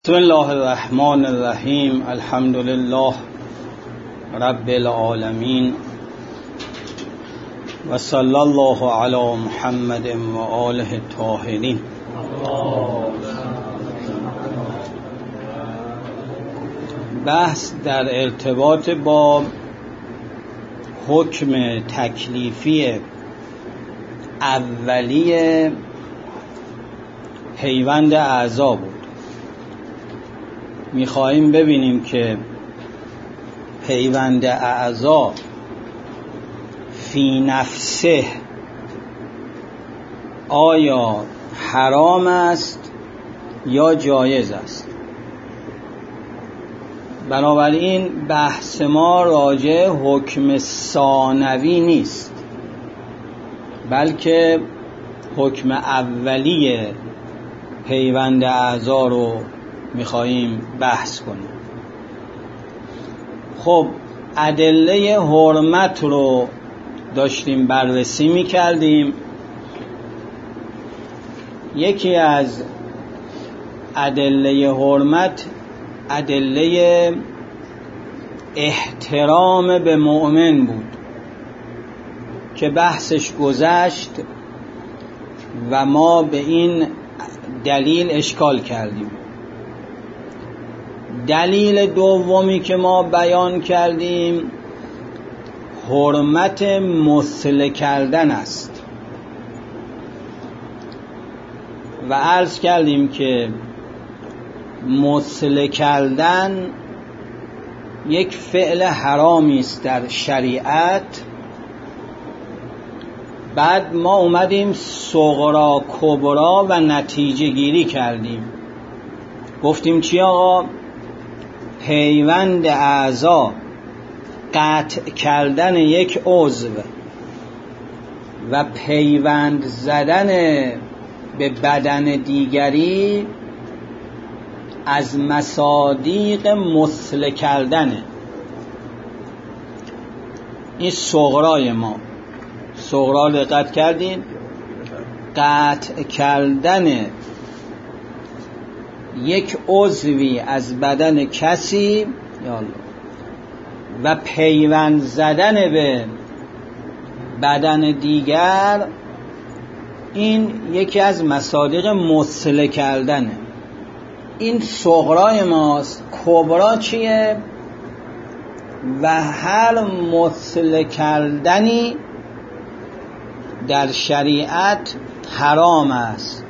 بسم الله الرحمن الرحیم. الحمد لله رب العالمین و صلی الله علی محمد و آله الطاهرین. بحث در ارتباط با حکم تکلیفی اولی پیوند اعضا بود. میخواهیم ببینیم که پیوند اعضا فی نفسه آیا حرام است یا جایز است. بنابراین بحث ما راجع حکم ثانوی نیست، بلکه حکم اولی پیوند اعضا رو میخواییم بحث کنیم. خب ادله حرمت رو داشتیم بررسی میکردیم. یکی از ادله حرمت ادله احترام به مؤمن بود که بحثش گذشت و ما به این دلیل اشکال کردیم. دلیل دومی که ما بیان کردیم حرمت مثله کردن است و عرض کردیم که مثله کردن یک فعل حرامی است در شریعت. بعد ما اومدیم صغرا کبرا و نتیجه گیری کردیم. گفتیم چی آقا؟ پیوند اعضا، قطع کردن یک عضو و پیوند زدن به بدن دیگری از مصادیق مثله کردنه. این صغرای ما. صغرا دقت کردین؟ قطع کردن یک عضوی از بدن کسی و پیوند زدن به بدن دیگر، این یکی از مصادیق مثله کردنه. این صغرای ماست. کبرا چیه؟ و هر مثله کردنی در شریعت حرام است.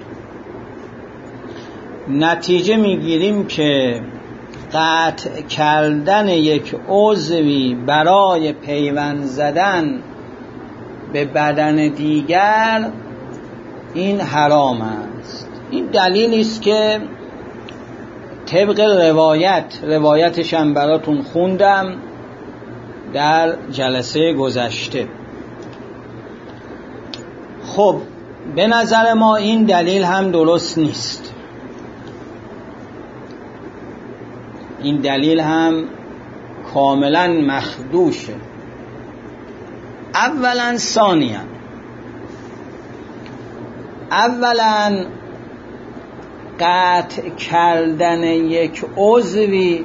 نتیجه میگیریم که قطع کردن یک عضوی برای پیوند زدن به بدن دیگر این حرام است. این دلیلی است که طبق روایتش هم براتون خوندم در جلسه گذشته. خب به نظر ما این دلیل هم درست نیست. این دلیل هم کاملا مخدوشه. اولا قطع کردن یک عضوی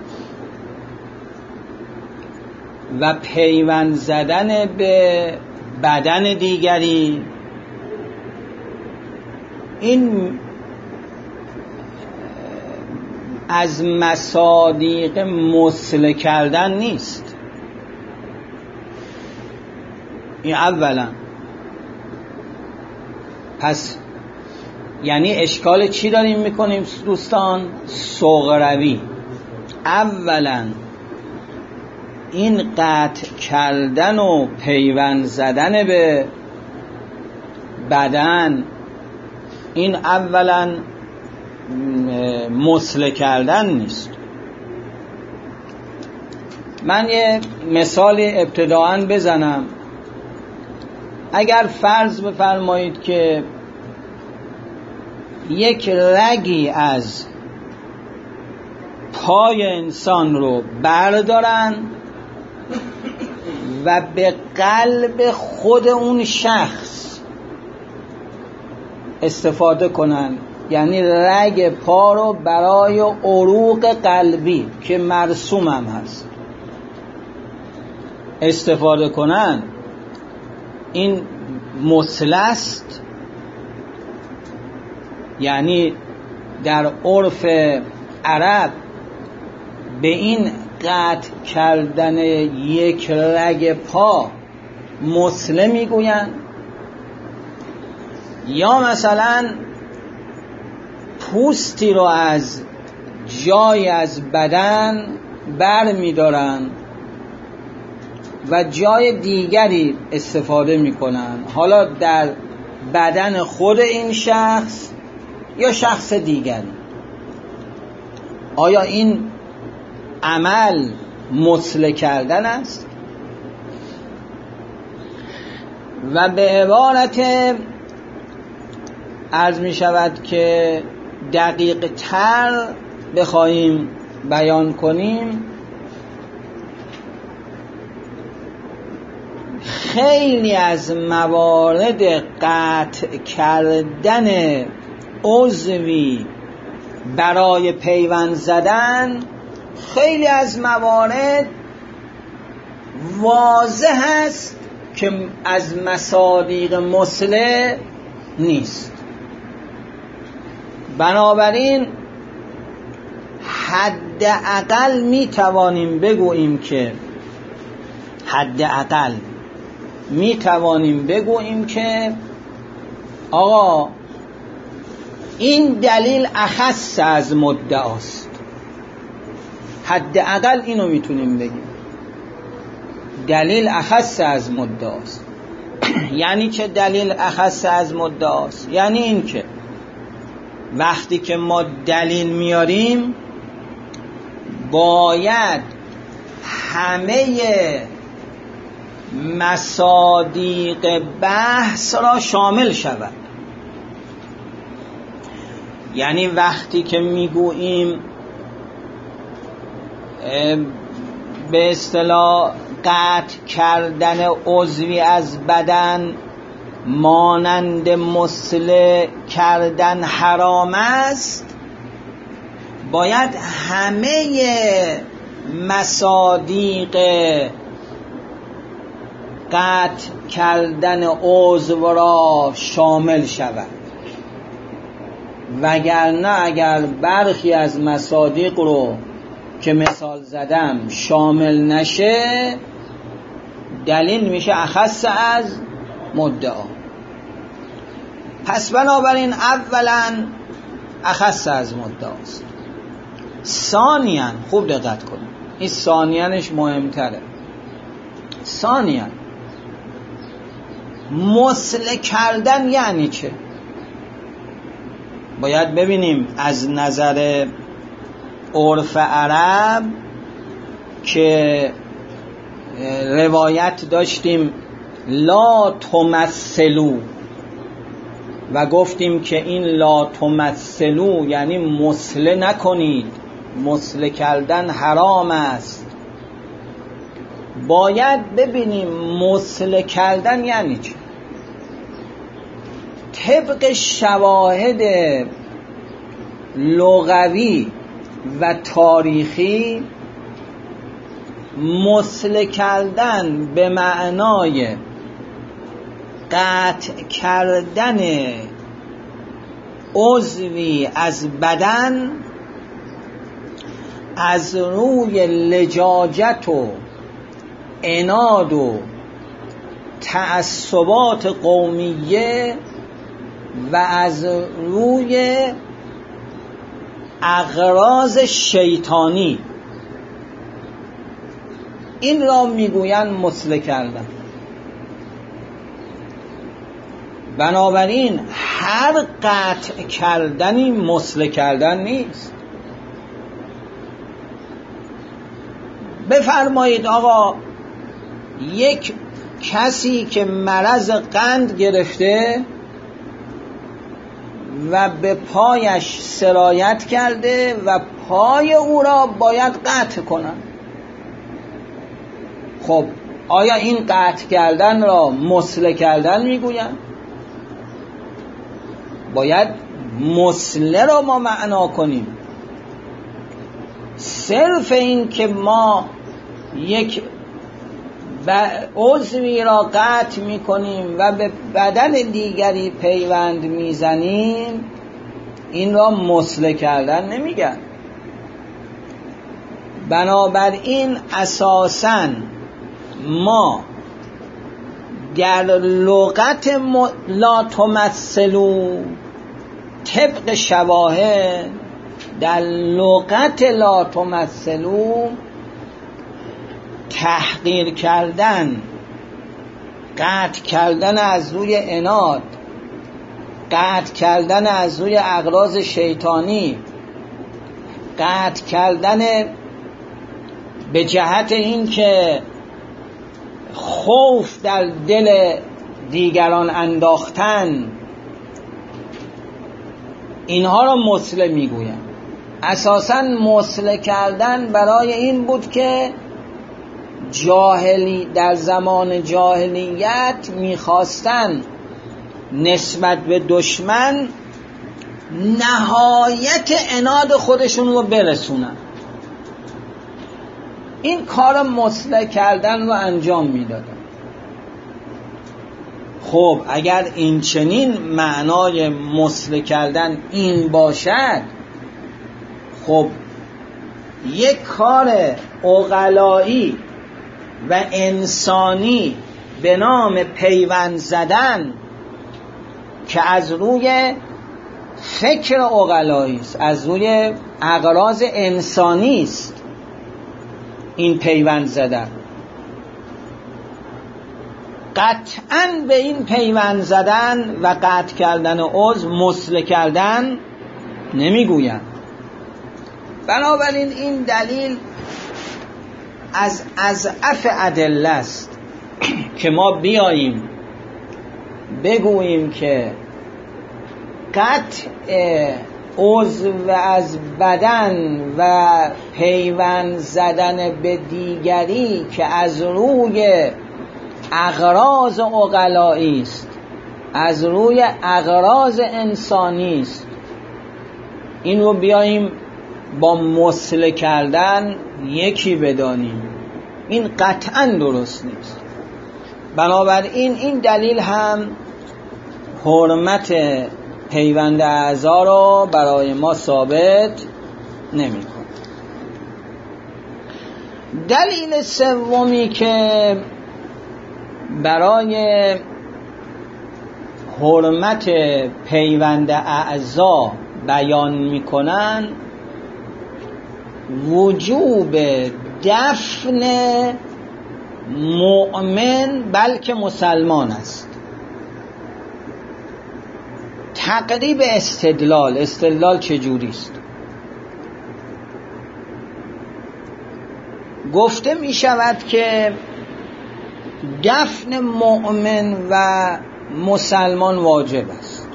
و پیوند زدن به بدن دیگری، این از مصادیق مثله کردن نیست. این اولا. پس یعنی اشکال چی داریم میکنیم دوستان؟ صغروی. اولا این قطع کردن و پیوند زدن به بدن، این اولا مثله کردن نیست. من یه مثال ابتداءً بزنم. اگر فرض بفرمایید که یک رگی از پای انسان رو بردارن و به قلب خود اون شخص استفاده کنن یعنی رگ پا رو برای عروق قلبی که مرسوم هم هست استفاده کنن، این مثلث، یعنی در عرف عرب به این قطع کردن یک رگ پا مثله میگوین. یا مثلا پوستی رو از جای از بدن بر میدارن و جای دیگری استفاده میکنن، حالا در بدن خود این شخص یا شخص دیگری. آیا این عمل مثله کردن است؟ و به عبارت عرض می شود که دقیق تر بخواهیم بیان کنیم، خیلی از موارد قطع کردن عضوی برای پیوند زدن، خیلی از موارد واضح است که از مصادیق مثله نیست. بنابراین حداقل می توانیم بگوییم که آقا این دلیل اخص از مدعاست. حداقل اینو میتونیم بگیم، دلیل اخص از مدعاست. یعنی چه دلیل اخص از مدعاست؟ یعنی این که وقتی که ما دلیل میاریم باید همه مصادیق بحث را شامل شود. یعنی وقتی که میگوییم به اصطلاح قطع کردن عضوی از بدن مانند مثله کردن حرام است، باید همه مصادیق قطع کردن عضو را شامل شود. وگرنه اگر برخی از مصادیق رو که مثال زدم شامل نشه، دلیل میشه اخص از مدعا. پس بنابراین اولا اخص از مدعاست. ثانیاً خوب دقت کنید، این ثانیانش مهمتره. ثانیاً مثله کردن یعنی چه؟ باید ببینیم از نظر عرف عرب که روایت داشتیم لا تمثلو و گفتیم که این لا تمثلو یعنی مثله نکنید، مثله کردن حرام است. باید ببینیم مثله کردن یعنی چه. طبق شواهد لغوی و تاریخی، مثله کردن به معنای قطع کردن عضوی از بدن از روی لجاجت و عناد و تعصبات قومیه و از روی اغراض شیطانی، این را میگویند مثله کردن. بنابراین هر قطع کردنی مثله کردن نیست. بفرمایید آقا یک کسی که مرض قند گرفته و به پایش سرایت کرده و پای او را باید قطع کنن، خب آیا این قطع کردن را مثله کردن میگوین؟ باید مسله رو ما معنا کنیم. صرف این که ما یک عضوی را قطع میکنیم و به بدن دیگری پیوند میزنیم، این را مسله کردن نمیگن. بنابراین اساساً ما در لغت لا تمثلو، طبق شواهد در لغت لا تمثلو، تحقیر کردن، قطع کردن از روی عناد، قطع کردن از روی اغراض شیطانی، قطع کردن به جهت این که خوف در دل دیگران انداختن، اینها را مسله میگویم. اساساً مسله کردن برای این بود که در زمان جاهلیت میخواستن نسبت به دشمن نهایت عناد خودشون رو برسونن. این کار مسله کردن رو انجام میدادن. خب اگر این چنین معنای مسله کردن این باشد، خب یک کار عقلایی و انسانی به نام پیوند زدن که از روی فکر عقلایی است، از روی اغراض انسانی است، این پیوند زدن، قطعاً به این پیوند زدن و قطع کردن عضو مسله کردن نمیگویم. بنابراین این دلیل از اضعف ادله است که ما بیاییم بگوییم که قطع عضو از بدن و پیوند زدن به دیگری که از روی اغراض عقلایی است، از روی اغراض انسانی است، این رو بیاییم با مسله کردن یکی بدانیم، این قطعا درست نیست. بنابراین این دلیل هم حرمت پیوند اعضا را برای ما ثابت نمی کند. دلیل سومی که برای حرمت پیوند اعضا بیان می کنند وجوب دفن مؤمن بلکه مسلمان است. تقریب استدلال چجوری است؟ گفته می شود که دفن مؤمن و مسلمان واجب است.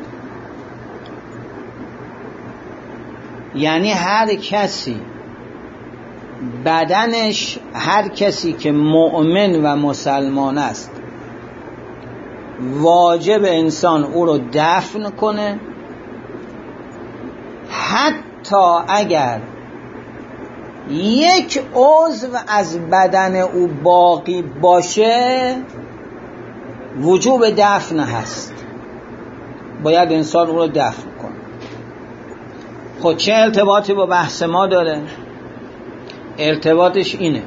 یعنی هر کسی که مؤمن و مسلمان است واجب انسان او رو دفن کنه، حتی اگر یک عضو از بدن او باقی باشه وجوب دفن هست، باید انسان او رو دفن کنه. خب چه ارتباطی با بحث ما داره؟ ارتباطش اینه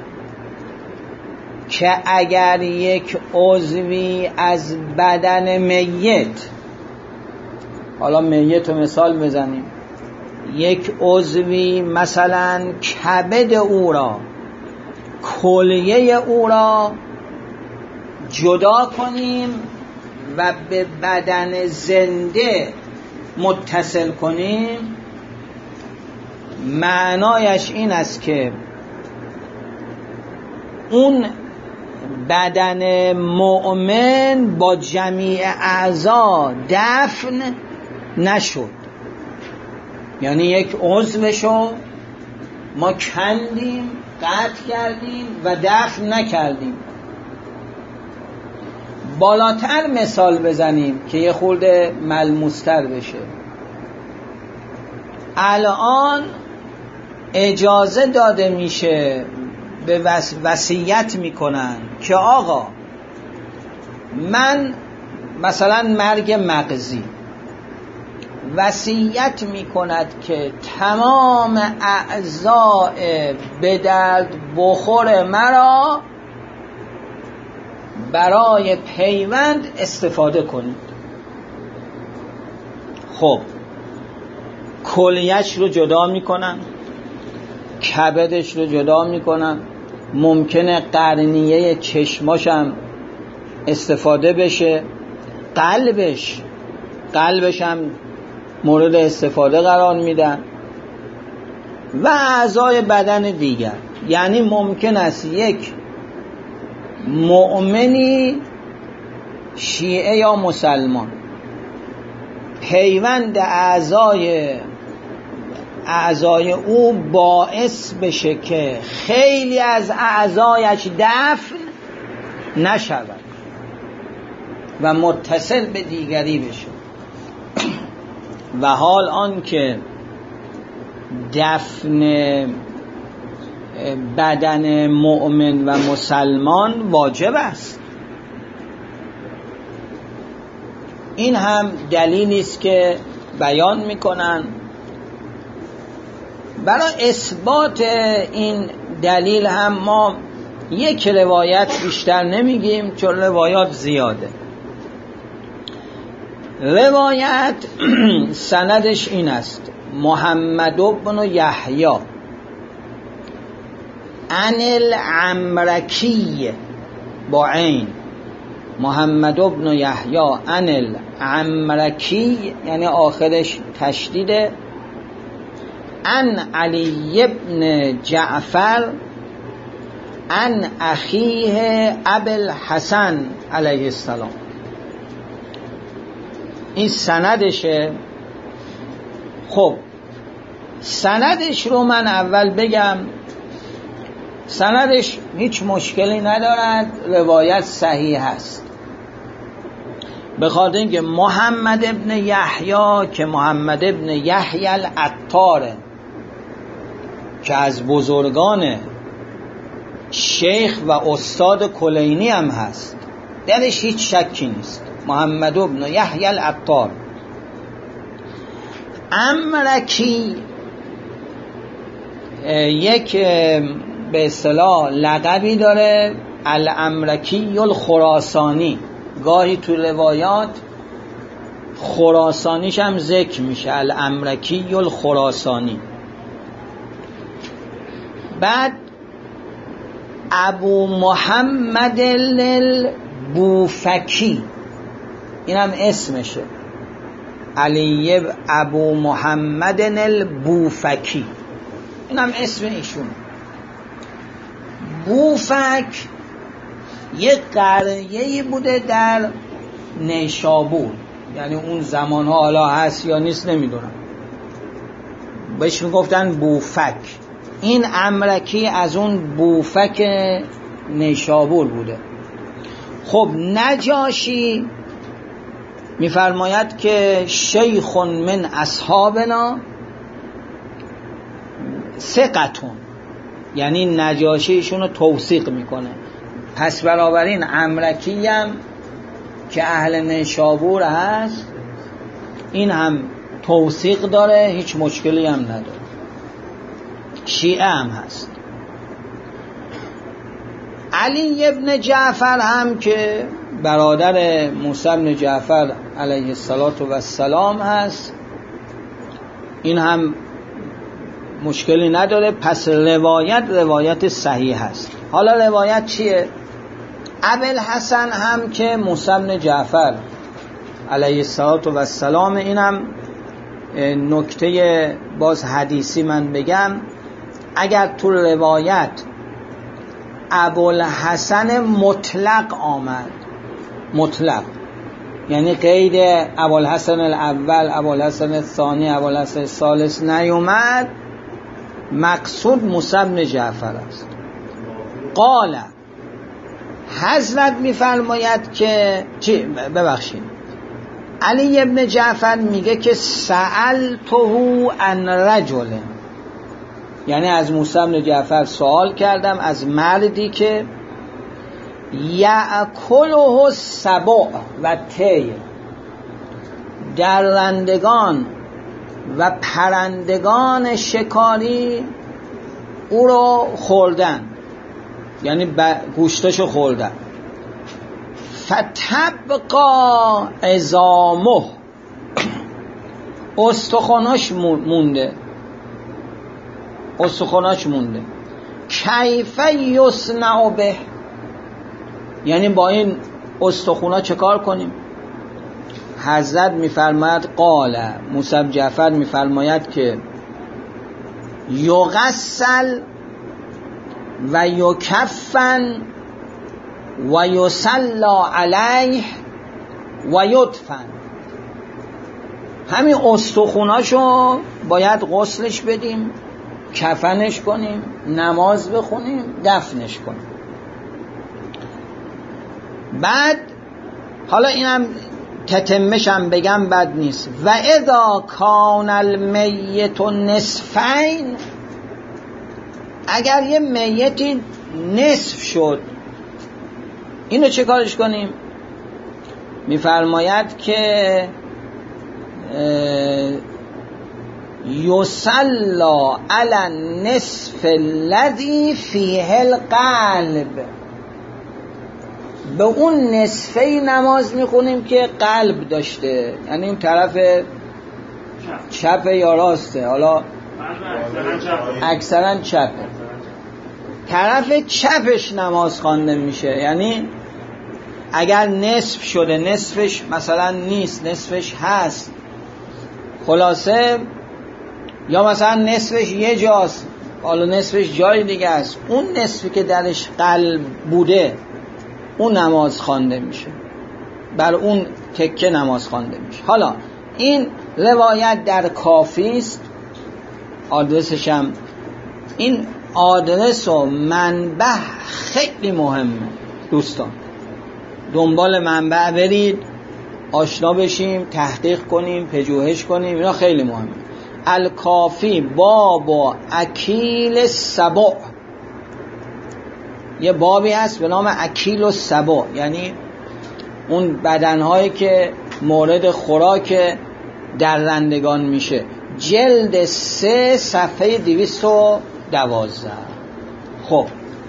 که اگر یک عضوی از بدن میت، حالا میت رو مثال بزنیم، یک عضوی مثلا کبد او را، کلیه او را جدا کنیم و به بدن زنده متصل کنیم، معنایش این است که اون بدن مؤمن با جمیع اعضا دفن نشد. یعنی یک عضوشو ما کندیم، قطع کردیم و دفن نکردیم. بالاتر مثال بزنیم که یه خورده ملموستر بشه. الان اجازه داده میشه، به وصیت میکنن که آقا من مثلا مرگ مغزی، وصیت میکند که تمام اعضاء به درد بخور مرا برای پیوند استفاده کنید. خب کلیه‌اش رو جدا میکنن، کبدش رو جدا میکنن، ممکنه قرنیه چشماش هم استفاده بشه، قلبش هم مورد استفاده قرار میدن و اعضای بدن دیگر. یعنی ممکن است یک مؤمنی شیعه یا مسلمان پیوند اعضای او باعث بشه که خیلی از اعضایش دفن نشود و متصل به دیگری بشه. و حال آن که دفن بدن مؤمن و مسلمان واجب است. این هم دلیلی است که بیان میکنن. برای اثبات این دلیل هم ما یک روایت بیشتر نمیگیم چون روایات زیاده. روایت سندش این است: محمد بن یحیی عن العمرکی با عین، محمد بن یحیی عن العمرکی یعنی آخرش تشدیده، عن علی بن جعفر عن اخیه ابی الحسن علیه السلام. این سندشه. خب سندش رو من اول بگم. سندش هیچ مشکلی ندارد، روایت صحیح است، به خاطر اینکه محمد ابن یحیی که محمد ابن یحیی العطاره که از بزرگان شیخ و استاد کلینی هم هست، درش هیچ شکی نیست. محمد ابن یحیی العطار. عمرکی یک به اصطلاح لقبی داره، العمرکی الخراسانی. گاهی تو روایات خراسانیش هم ذکر میشه، العمرکی الخراسانی. بعد ابو محمد البوفکی، این هم اسمشه، علی ابو محمد البوفکی، این هم اسم ایشون. بوفک یک قریه‌ای بوده در نیشابور، یعنی اون زمانها حالا هست یا نیست نمیدونم، بهش میگفتن بوفک. این عمرکی از اون بوفک نیشابور بوده. خب نجاشی میفرماید که شیخ من اصحابنا ثقتون، یعنی نجاشی ایشونو توثیق میکنه. پس بنابراین عمرکی هم که اهل نیشابور هست این هم توثیق داره، هیچ مشکلی هم نداره. شیعه هم هست. علی ابن جعفر هم که برادر موسی ابن جعفر علیه السلام هست، این هم مشکلی نداره. پس روایت صحیح هست. حالا روایت چیه؟ ابوالحسن هم که موسی ابن جعفر علیه السلام، این هم نکته باز حدیثی من بگم، اگر تو روایت ابوالحسن مطلق آمد، مطلق یعنی قید ابوالحسن الاول، ابوالحسن الثانی، ابوالحسن الثالث نیومد، مقصود موسی بن جعفر است. قال حضرت میفرماید که ببخشید علی ابن جعفر میگه که سألته عن رجل، یعنی از موسی بن جعفر سوال کردم از مردی که یأکله السبع و طیر، درندگان و پرندگان شکاری او رو خوردن، یعنی گوشتشو خوردن. فتبقا عظامه، استخوناش مونده. کیف یصنع به، یعنی با این استخونا چه کار کنیم؟ حضرت میفرماید قال، موسی بن جعفر میفرماید که یغسل و یکفن و یصلی علیه و یدفن. همین استخوناشو باید غسلش بدیم، کفنش کنیم، نماز بخونیم، دفنش کنیم. بعد حالا اینم تتمشم بگم بد نیست. و اذا کان المیت نصفین، اگر یه میتی نصف شد اینو چه کارش کنیم؟ میفرماید که یصلی علی النصف الذی فیه القلب، به اون نصفه نماز میخونیم که قلب داشته، یعنی این طرف چپ یا راسته، حالا اکثرا چپه، طرف چپش نماز خوانده میشه. یعنی اگر نصف شده، نصفش مثلا نیست، نصفش هست، خلاصه یا مثلا نصفش یه جاست، حالا نصفش جای دیگه است، اون نصفی که درش قلب بوده اون نماز خوانده میشه، بر اون تکه نماز خوانده میشه. حالا این روایت در کافی است، آدرسش هم، این آدرس و منبع خیلی مهمه دوستان، دنبال منبع برید، آشنا بشیم، تحقیق کنیم، پژوهش کنیم، اینا خیلی مهمه. الکافی باب اکیل السبع، یه بابی هست به نام اکیل السبع، یعنی اون بدنهایی که مورد خوراک درندگان میشه. جلد 3 صفحه 212. خب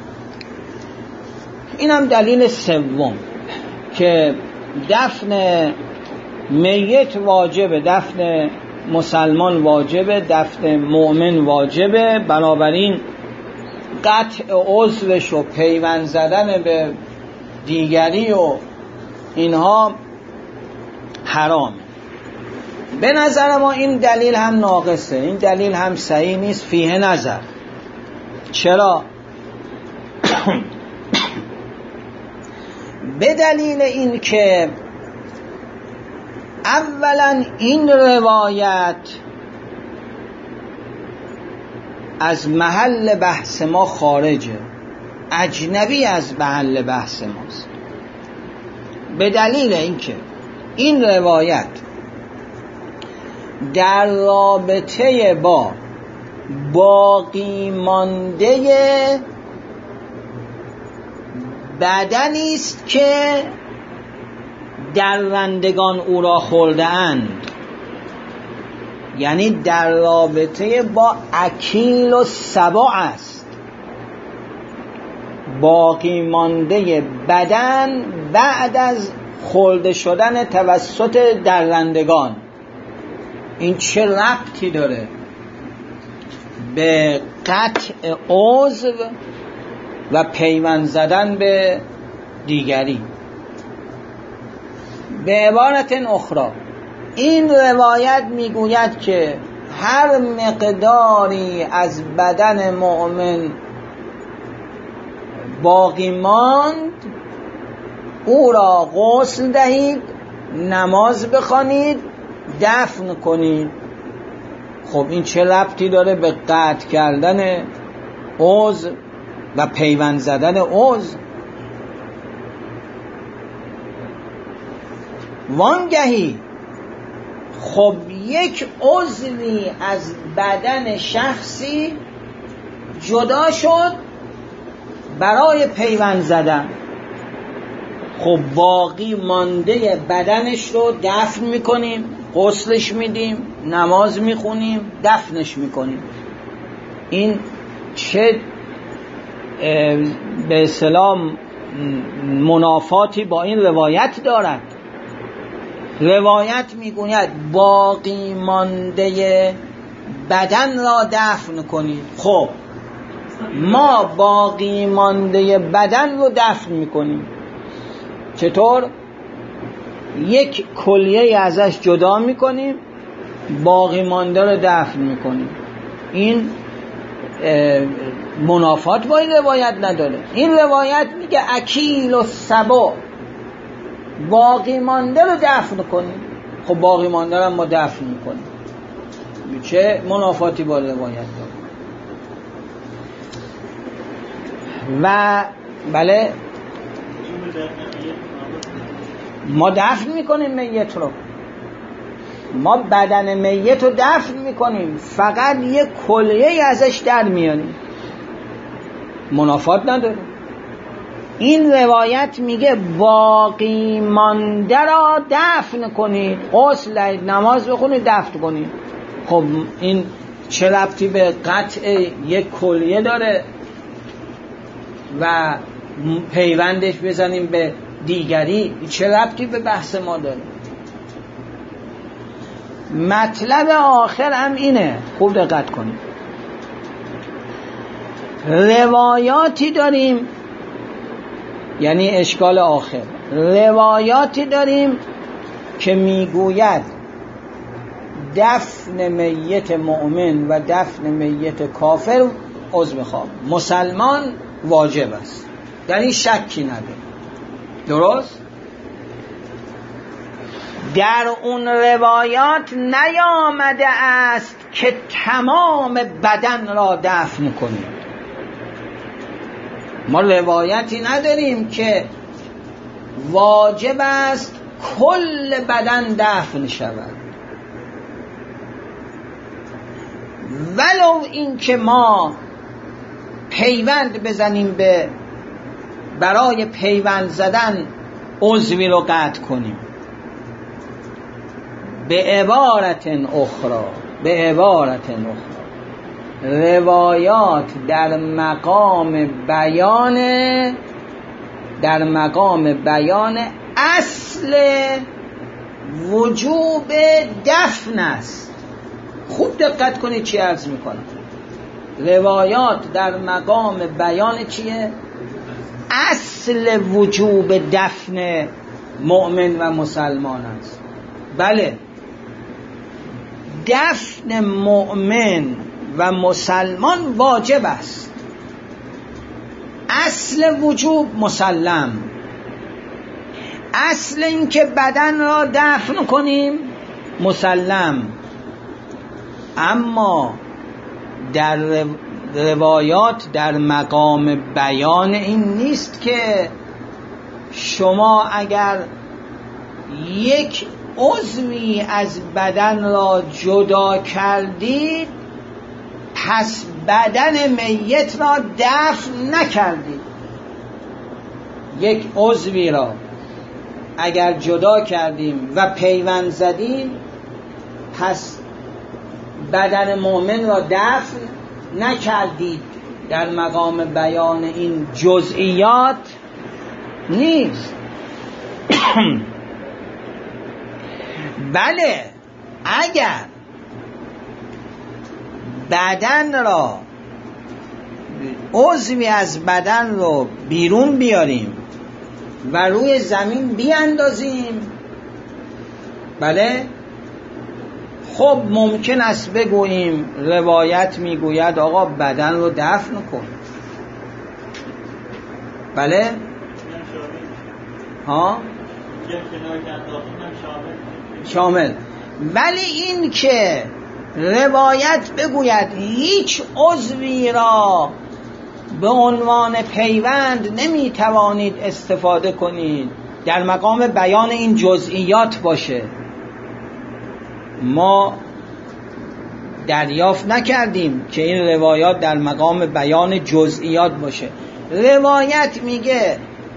اینم دلیل سوم که دفن میت واجبه، دفن مسلمان واجبه، دفن مؤمن واجبه، بنابراین قطع عضوش و پیوند زدن به دیگری و اینها حرام. به نظر ما این دلیل هم ناقصه، این دلیل هم صحیح نیست، فیه نظر. چرا؟ به دلیل این که اولا این روایت از محل بحث ما خارجه، اجنبی از محل بحث ماست. به دلیل اینکه این روایت در رابطه با باقی مانده بدنی است که درندگان او را خورده اند، یعنی در رابطه با اکیل السبع است، باقی مانده بدن بعد از خورده شدن توسط درندگان. این چه ربطی داره به قطع عضو و پیوند زدن به دیگری؟ به عبارت اخرى این روایت میگوید که هر مقداری از بدن مؤمن باقی ماند او را غسل دهید، نماز بخوانید، دفن کنید. خب این چه ربطی داره به قطع کردن عضو و پیوند زدن عضو؟ وانگهی خب یک عضوی از بدن شخصی جدا شد برای پیوند زدن، خب باقی مانده بدنش رو دفن میکنیم، غسلش میدیم، نماز میخونیم، دفنش میکنیم. این چه به اصطلاح منافاتی با این روایت دارد؟ روایت میگوید باقی مانده بدن را دفن کنید. خب ما باقی مانده بدن رو دفن میکنیم. چطور؟ یک کلیه ازش جدا میکنیم، باقی مانده رو دفن میکنیم. این منافات با این روایت نداره. این روایت میگه اکیل و سبا، باقی مانده رو دفن کنیم. خب باقی مانده رو ما دفن میکنیم، چه منافاتی با روایت داره؟ و بله ما دفن میکنیم میت رو، ما بدن میت رو دفن میکنیم، فقط یک کلیه ازش در میانیم، منافات نداره. این روایت میگه باقی مانده را دفن کنید، غسل نماز بخونید، دفن کنید. خب این چه ربطی به قطع یک کلیه داره و پیوندش بزنیم به دیگری؟ چه ربطی به بحث ما داره؟ مطلب آخر هم اینه، خوب دقت کنید. روایاتی داریم، یعنی اشکال آخر، روایاتی داریم که میگوید دفن میت مؤمن و دفن میت کافر عضو خواب مسلمان واجب است، یعنی شکی نداره. درست؟ در اون روایات نیامده است که تمام بدن را دفن کنید. ما روایتی نداریم که واجب است کل بدن دفن شود، ولو این که ما پیوند بزنیم برای پیوند زدن عضوی رو قطع کنیم. به عبارت اخرى روایات در مقام بیان اصل وجوب دفن است. خوب دقت کنید چی عرض میکنم. روایات در مقام بیان چیه؟ اصل وجوب دفن مؤمن و مسلمان است. بله، دفن مؤمن و مسلمان واجب است، اصل وجوب مسلم. اصل این که بدن را دفن کنیم مسلم، اما در روایات در مقام بیان این نیست که شما اگر یک عضوی از بدن را جدا کردید پس بدن میت را دفن نکردید. یک عضوی را اگر جدا کردیم و پیوند زدیم پس بدن مؤمن را دفن نکردید. در مقام بیان این جزئیات نیست. بله، اگر بدن را عضوی از بدن رو بیرون بیاریم و روی زمین بیاندازیم، بله، خب ممکن است بگوییم روایت میگوید آقا بدن رو دفن کن. بله ها شامل. ولی این که روایت بگوید هیچ عضوی را به عنوان پیوند نمیتوانید استفاده کنید، در مقام بیان این جزئیات باشه، ما دریافت نکردیم که این روایات در مقام بیان جزئیات باشه. روایت میگه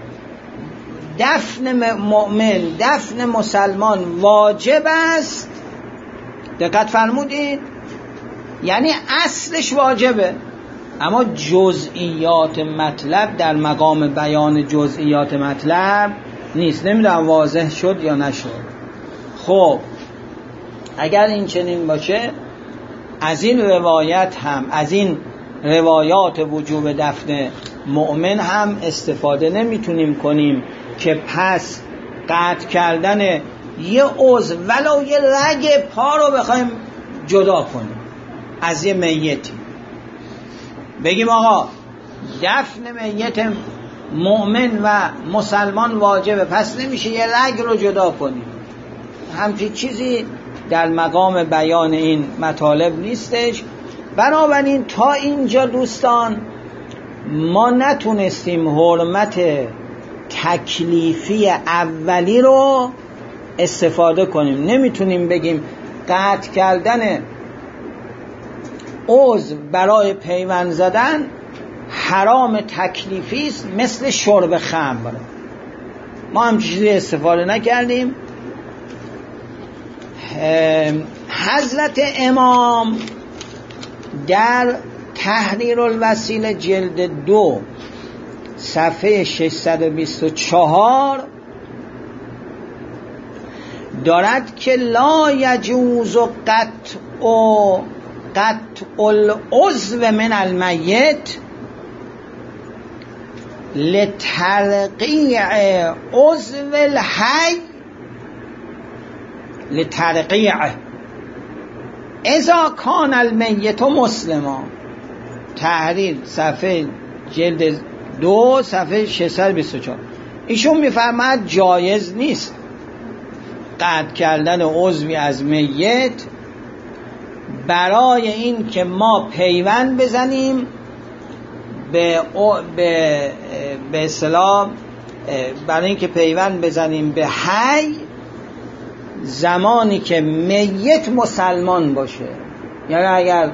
دفن مؤمن، دفن مسلمان واجب است. دقت فرمودید؟ یعنی اصلش واجبه، اما جزئیات مطلب در مقام بیان جزئیات مطلب نیست. نمیدونم واضح شد یا نشد. خب اگر این چنین باشه، از این روایت هم، از این روایات وجوب دفن مؤمن هم استفاده نمیتونیم کنیم که پس قطع کردن یه عضو ولو یه رگ پا رو بخوایم جدا کنیم از یه میتی، بگیم آقا دفن میت مؤمن و مسلمان واجبه، پس نمیشه یه رگ رو جدا کنیم. همچین چیزی در مقام بیان این مطالب نیستش. بنابراین تا اینجا دوستان ما نتونستیم حرمت تکلیفی اولی رو استفاده کنیم. نمیتونیم بگیم قطع کردن عضو برای پیوند زدن حرام تکلیفی است مثل شرب خمر. ما هم چیزی استفاده نکردیم. حضرت امام در تحریر الوسیله جلد 2 صفحه 624 دارد که لا یجوز قطع العضو من المیت لترقیع عضو الحی لترقیع اذا کان المیت مسلما. تحریر صفحه جلد 2 صفحه 624. ایشون میفرماید جایز نیست قطع کردن عضوی از میت برای این که ما پیوند بزنیم به اصطلاح برای این که پیوند بزنیم به حی زمانی که میت مسلمان باشه. یعنی اگر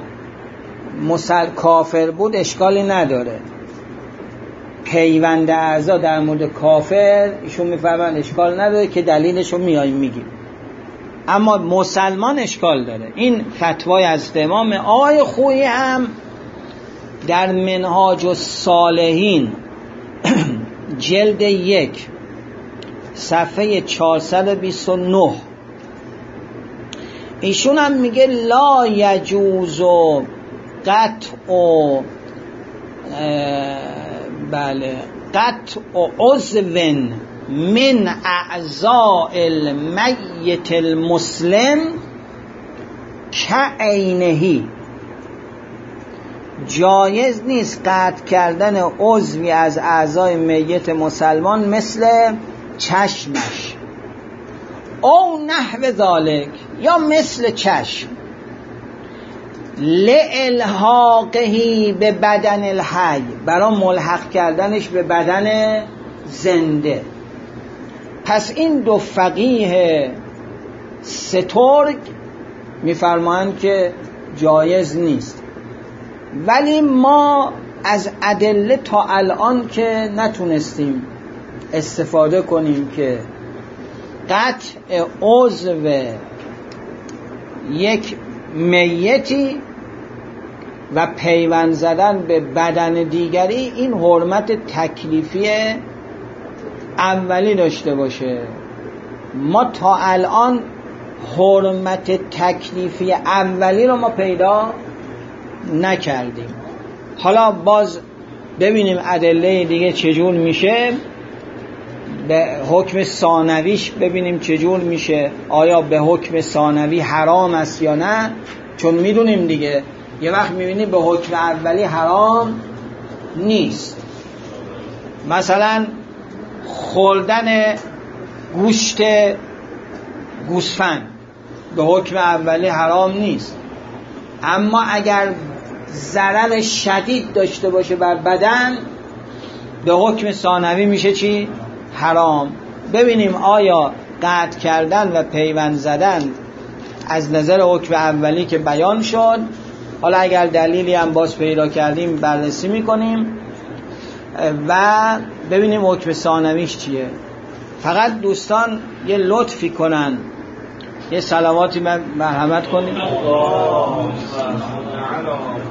کافر بود اشکالی نداره، پیوند اعضا در مورد کافر ایشون میفرمایند اشکال نداره که دلیلشو میاییم میگیم، اما مسلمان اشکال داره. این فتوای از امام. آقای خویی هم در منهاج الصالحین جلد 1 صفحه 429 ایشون هم میگه لا یجوز قطع عضو من اعضاء المیت المسلم کعینهی. جایز نیست قطع کردن عضوی از اعضای میت مسلمان مثل چشمش او نحو ذالک، یا مثل چشم، لالحاقهی به بدن الحی، برای ملحق کردنش به بدن زنده. پس این دو فقیه سترگ میفرمایند که جایز نیست. ولی ما از ادله تا الان که نتونستیم استفاده کنیم که قطع عضو یک میتی و پیوند زدن به بدن دیگری این حرمت تکلیفی اولی داشته باشه. ما تا الان حرمت تکلیفی اولی رو ما پیدا نکردیم. حالا باز ببینیم ادله دیگه چجور میشه، به حکم ثانویش ببینیم چجور میشه، آیا به حکم ثانوی حرام است یا نه. چون میدونیم دیگه یه وقت میبینی به حکم اولی حرام نیست. مثلا خوردن گوشت گوسفند به حکم اولی حرام نیست، اما اگر ضرر شدید داشته باشه بر بدن به حکم ثانوی میشه چی؟ حرام. ببینیم آیا قطع کردن و پیوند زدن از نظر حکم اولی که بیان شد، حالا اگر دلیلی هم باز پیدا کردیم بررسی میکنیم و ببینیم حکم ثانویش چیه. فقط دوستان یه لطفی کنن، یه صلواتی مرحمت کنید.